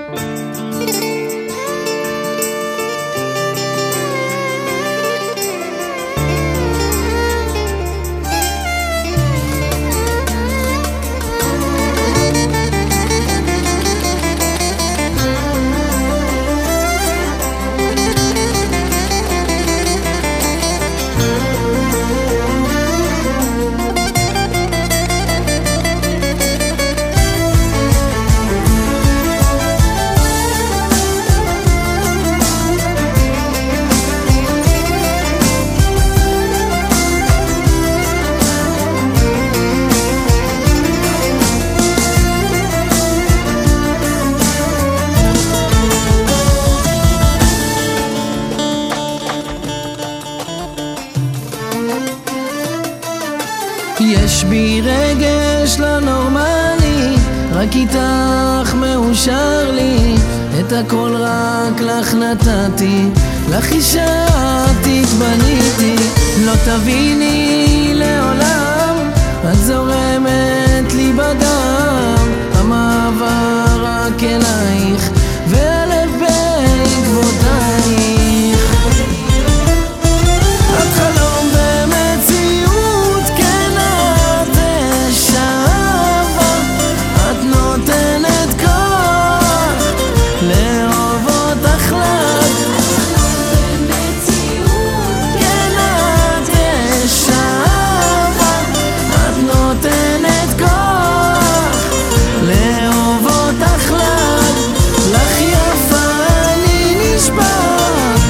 יש בי רגש לא נורמלי, רק איתך מאושר לי, את הכל רק לך נתתי, לך אישה תתבניתי. לא תביני לעולם, את זורמת לי בדם, המעבר רק אלייך והלב בעקבותייך. את חלום במציאות, כן את אשבה, את נותנת כוח לאהוב אותך לך. כן את אשבה, את נותנת כוח לאהוב אותך לך. לך יפה אני נשבע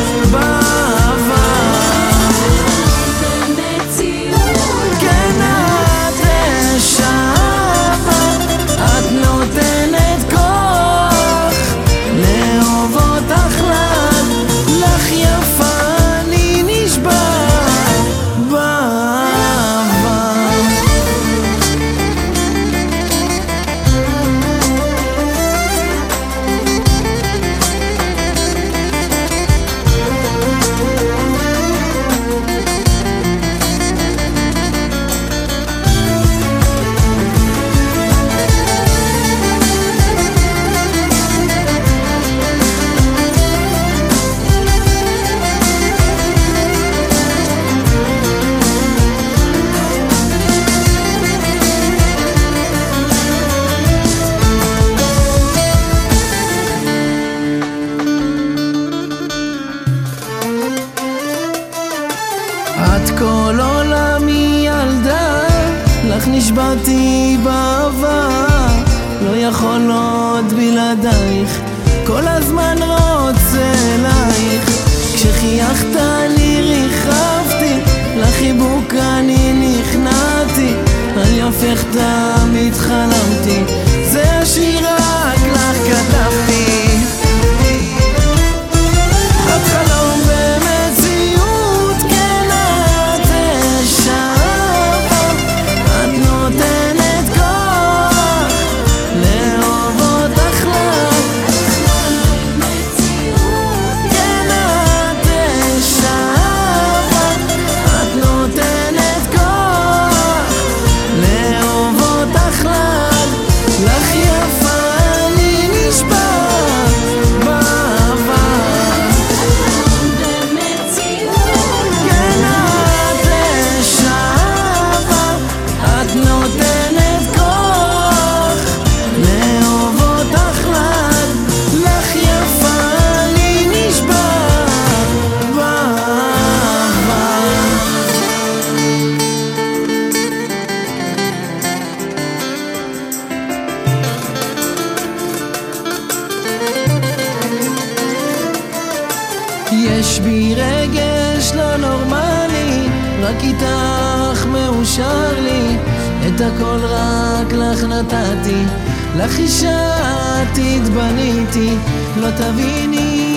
את כל עולמי ילדה, לך נשבעתי בעבר, לא יכול עוד בלעדייך, כל הזמן רוצה אלייך. כשחייכת לי ריחפתי, לחיבוק אני נכנעתי, על יופייך תמיד חלמתי, זה השיר רק לך כתבתי. את חלום במציאות, כן את אשבה, את נותנת כוח לאהוב אותך לך. כן את אשבה, את נותנת כוח לאהוב אותך לך. לך יפה אני נשבע יש בי רגש לא נורמלי, רק איתך מאושר לי, את הכל רק לך נתתי, לך אישה תתבניתי. לא תביני